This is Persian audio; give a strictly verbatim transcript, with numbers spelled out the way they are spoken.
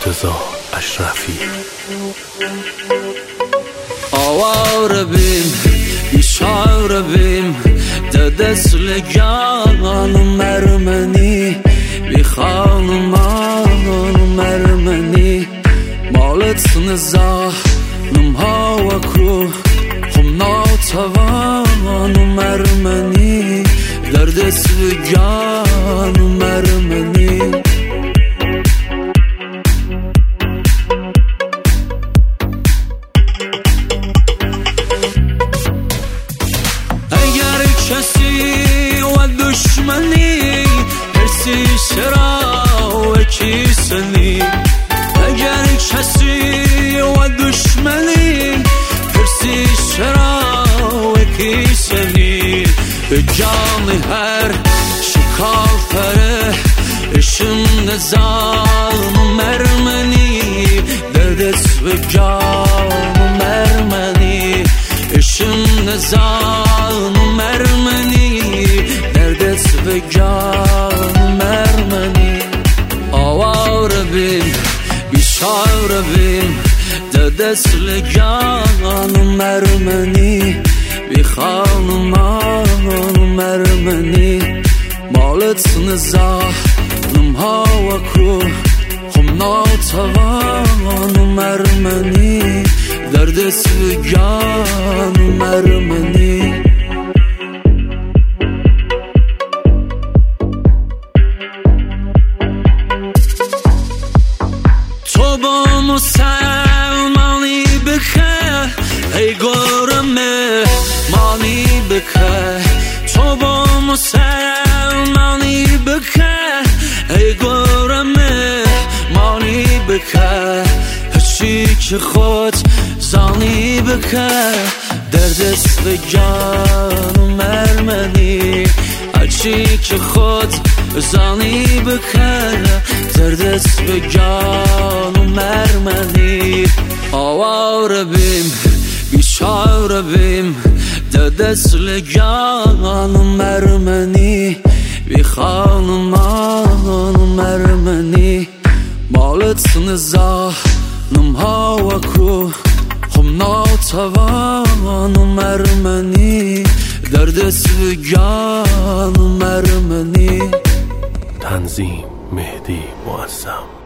مرتضی اشرفی. آواره بیم بیچاره بیم ده دسلگان مرمنی بی خانمان مرمنی مالت نزاحنم هوا کو خم ناتوان مرمنی در دسلگان مرمنی کسی و دشمنی هرسی چرا و کیسنی اگر کسی و دشمنی هرسی چرا و کیسنی به جان هر شکافره اشم نظام مرمنی در دست و جان مرمنی اشم نظام مرمنی در دست و جان مرمنی آواره بیم بیچاره بیم در دست لگان مرمنی بی خانمان مرمنی مالت نزاحنم هوا کو خم ناتوان مرمنی در دست و جان مرمنی تو با مسلمانی بکه ای گرمه مانی بکه تو با مسلمانی بکه ای گرمه مانی بکه هرچی که خود زانی بکه در دست و جان مرمنی هرچی که خود زانی بکه در دست و جان مرمنی آواره بیم بیچاره بیم در دست لگان مرمنی بی خانمان مرمنی مالت نزاحنم هوا کو خم ناتوان مرمنی در دست و جان مرمنی. تنظیم مهدی معظم.